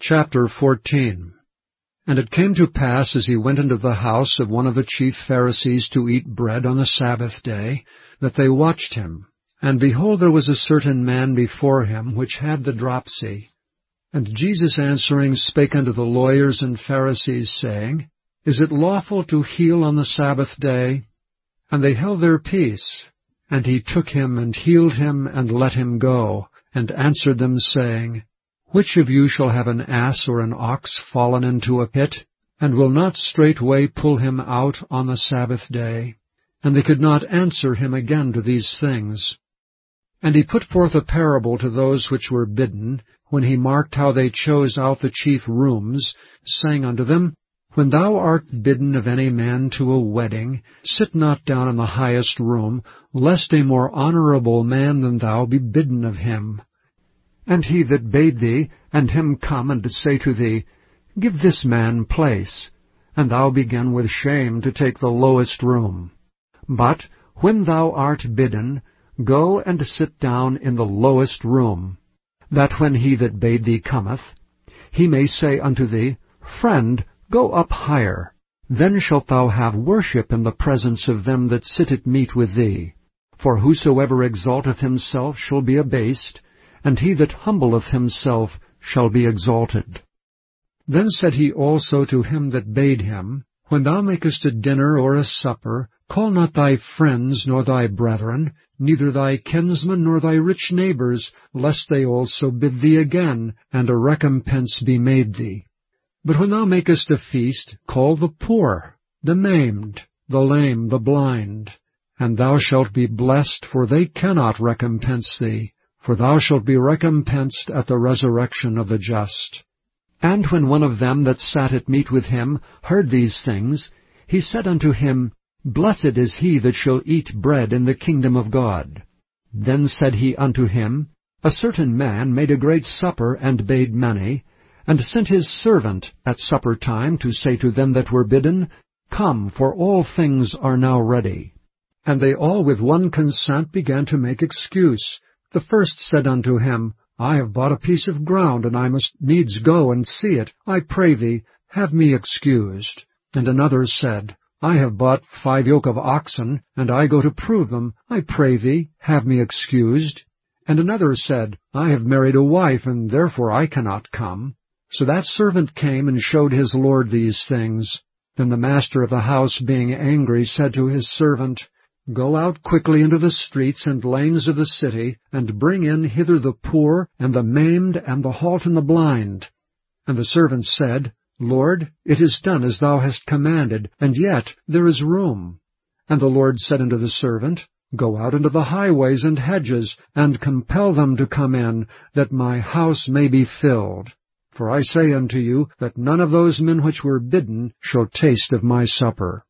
Chapter 14. And it came to pass, as he went into the house of one of the chief Pharisees to eat bread on the Sabbath day, that they watched him. And behold, there was a certain man before him, which had the dropsy. And Jesus answering spake unto the lawyers and Pharisees, saying, Is it lawful to heal on the Sabbath day? And they held their peace. And he took him, and healed him, and let him go, and answered them, saying, Which of you shall have an ass or an ox fallen into a pit, and will not straightway pull him out on the Sabbath day? And they could not answer him again to these things. And he put forth a parable to those which were bidden, when he marked how they chose out the chief rooms, saying unto them, When thou art bidden of any man to a wedding, sit not down in the highest room, lest a more honorable man than thou be bidden of him. And he that bade thee, and him come and say to thee, Give this man place, and thou begin with shame to take the lowest room. But when thou art bidden, go and sit down in the lowest room, that when he that bade thee cometh, he may say unto thee, Friend, go up higher. Then shalt thou have worship in the presence of them that sit at meat with thee. For whosoever exalteth himself shall be abased, and he that humbleth himself shall be exalted. Then said he also to him that bade him, When thou makest a dinner or a supper, call not thy friends nor thy brethren, neither thy kinsmen nor thy rich neighbors, lest they also bid thee again, and a recompense be made thee. But when thou makest a feast, call the poor, the maimed, the lame, the blind, and thou shalt be blessed, for they cannot recompense thee, for thou shalt be recompensed at the resurrection of the just. And when one of them that sat at meat with him heard these things, he said unto him, Blessed is he that shall eat bread in the kingdom of God. Then said he unto him, A certain man made a great supper, and bade many, and sent his servant at supper time to say to them that were bidden, Come, for all things are now ready. And they all with one consent began to make excuse. The first said unto him, I have bought a piece of ground, and I must needs go and see it. I pray thee, have me excused. And another said, I have bought 5 yoke of oxen, and I go to prove them. I pray thee, have me excused. And another said, I have married a wife, and therefore I cannot come. So that servant came and showed his lord these things. Then the master of the house, being angry, said to his servant, Go out quickly into the streets and lanes of the city, and bring in hither the poor, and the maimed, and the halt, and the blind. And the servant said, Lord, it is done as thou hast commanded, and yet there is room. And the Lord said unto the servant, Go out into the highways and hedges, and compel them to come in, that my house may be filled. For I say unto you, that none of those men which were bidden shall taste of my supper.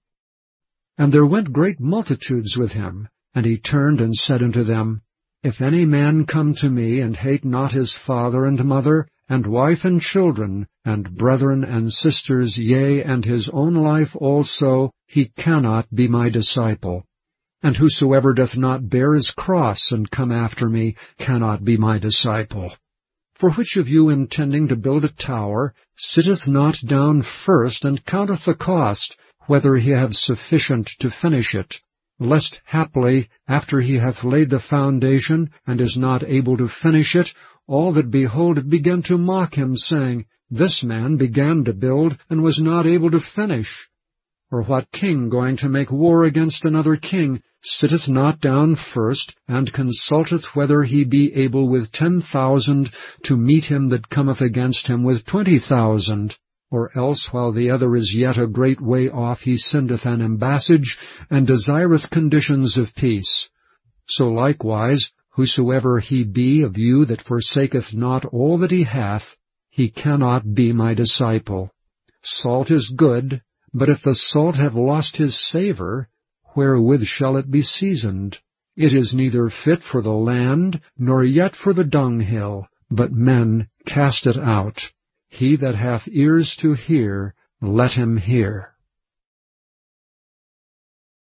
And there went great multitudes with him, and he turned and said unto them, If any man come to me, and hate not his father and mother, and wife and children, and brethren and sisters, yea, and his own life also, he cannot be my disciple. And whosoever doth not bear his cross, and come after me, cannot be my disciple. For which of you, intending to build a tower, sitteth not down first, and counteth the cost, whether he have sufficient to finish it, lest haply, after he hath laid the foundation, and is not able to finish it, all that behold it begin to mock him, saying, This man began to build, and was not able to finish. Or what king, going to make war against another king, sitteth not down first, and consulteth whether he be able with 10,000 to meet him that cometh against him with 20,000? Or else, while the other is yet a great way off, he sendeth an embassage, and desireth conditions of peace. So likewise, whosoever he be of you that forsaketh not all that he hath, he cannot be my disciple. Salt is good, but if the salt have lost his savour, wherewith shall it be seasoned? It is neither fit for the land, nor yet for the dunghill, but men cast it out. He that hath ears to hear, let him hear.